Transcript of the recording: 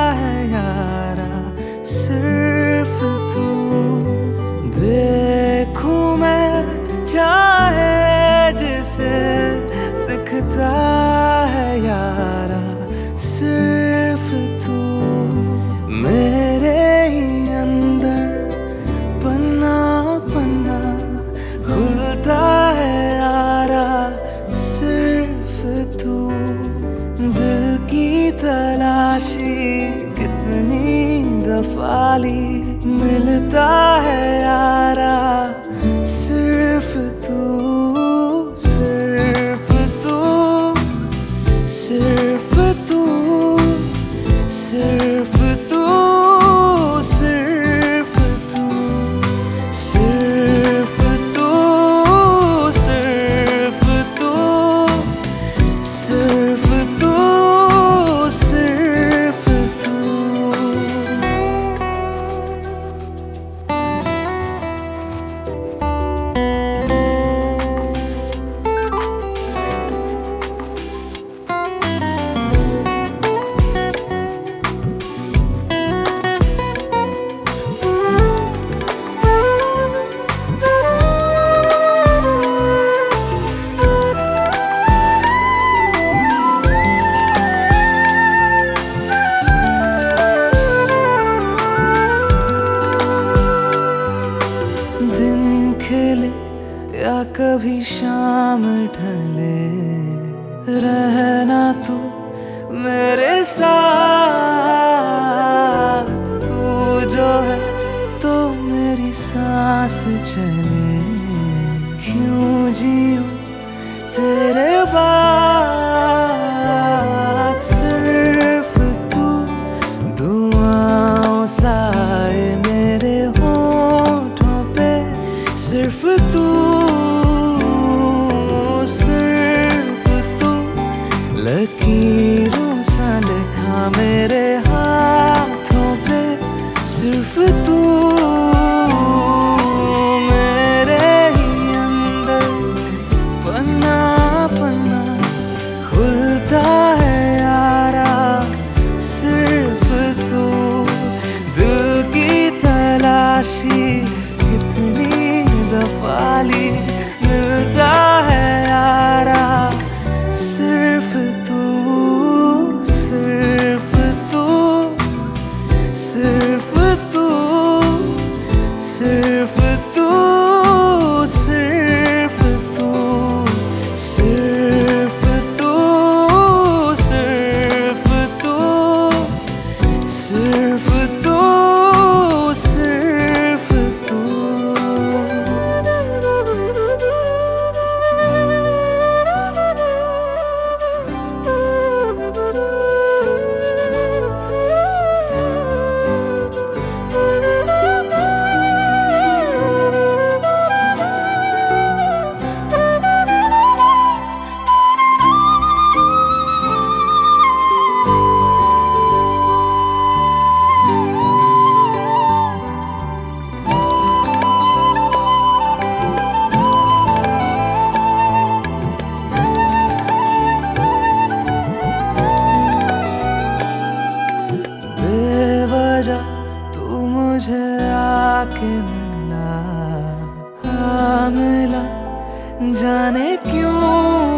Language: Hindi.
है यारा सिर्फ तू। देखूं मैं चाहे जिसे दिखता है यारा सिर्फ तू। मेरे ही अंदर पन्ना पन्ना खुलता है यारा सिर्फ तू। दिल की तलाशी कितनी दफा ली, मिलता है यारा सिर्फ तू। सिर्फ तू, सिर्फ तू, सिर्फ तू, सिर्फ तू, सिर्फ तू, सिर्फ तू, सिर्फ तू, सिर्फ तू। दिन खिले या कभी शाम ढले, रहना तू मेरे साथ। तू जो है तो मेरी सांस चले, क्यों जीऊं तेरे बाद। सिर्फ तू दुआओं साए मेरे होठों पे, सिर्फ तू, सिर्फ तू। लकीरों सा लिखा मेरे हाथों पे, सिर्फ तू। मेरे ही अंदर पन्ना पन्ना खुलता है यारा सिर्फ तू। दिल की तलाशी कितनी दफा ली, मिलता है यारा सिर्फ तू। सिर्फ तू, सिर्फ तू, सिर्फ तू, सिर्फ तू, सिर्फ तू, सिर्फ तू, सिर्फ तू, सिर्फ तू। बेवजह तू मुझे आके मिला, हाँ मिला, जाने क्यों